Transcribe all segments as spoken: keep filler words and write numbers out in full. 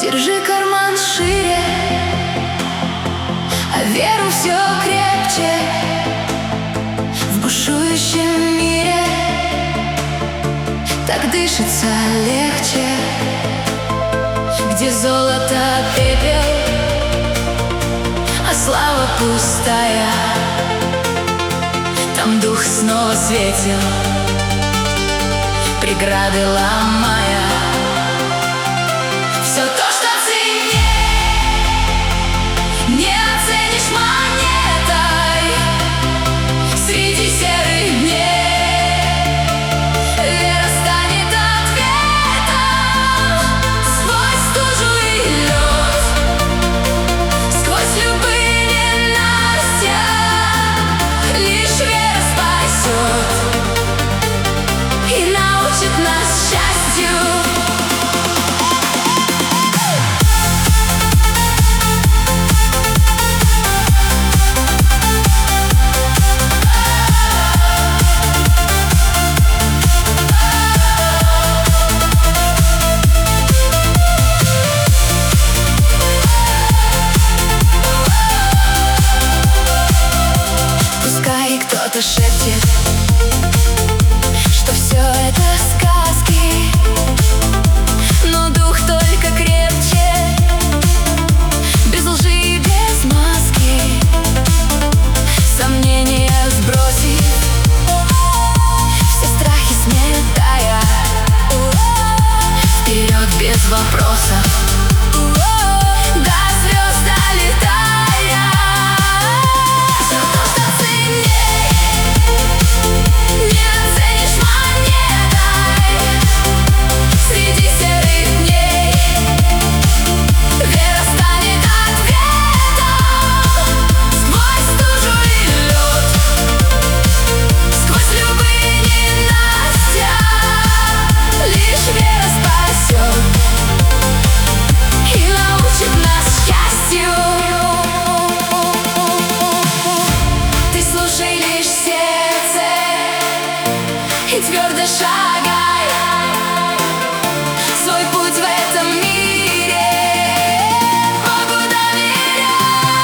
Держи карман шире, а веру все крепче. В бушующем мире так дышится легче. Где золото пепел, а слава пустая, там дух снова светил, преграды ломая. Все то, что ценней, не оценишь монетой. Среди серых дней вера станет ответом. Сквозь стужу и лед, сквозь любые ненастья, лишь вера спасет и научит нас счастью. Кто-то шепчет, что все это сказки, но дух только крепче, без лжи и без маски. Сомнения сбросив, все страхи сметая, вперед без вопросов, до звезд долетая. Все то, что ценней, не оценишь монетой. Среди серых дней вера станет ответом. Сквозь стужу и лед, сквозь любые ненастья, лишь вера спасет и научит нас счастью. Ты слушай лишь сердце и твердо шагай свой путь в этом мире, Богу доверяй.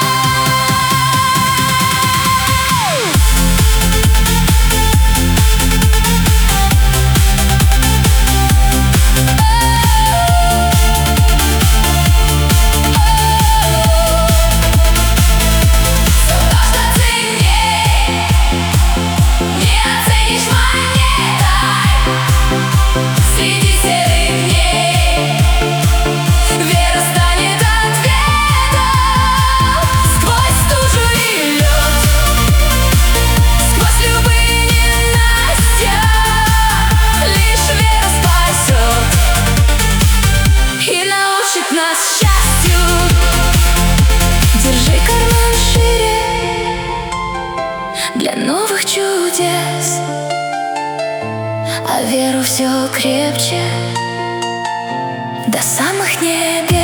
Все то, что ценней, не оценишь монетой. Среди серых дней вера станет ответом. Сквозь стужу и лед, сквозь любые ненастья, лишь вера спасет и научит нас счастью. Держи карман шире для новых чудес, а веру все крепче до самых небес.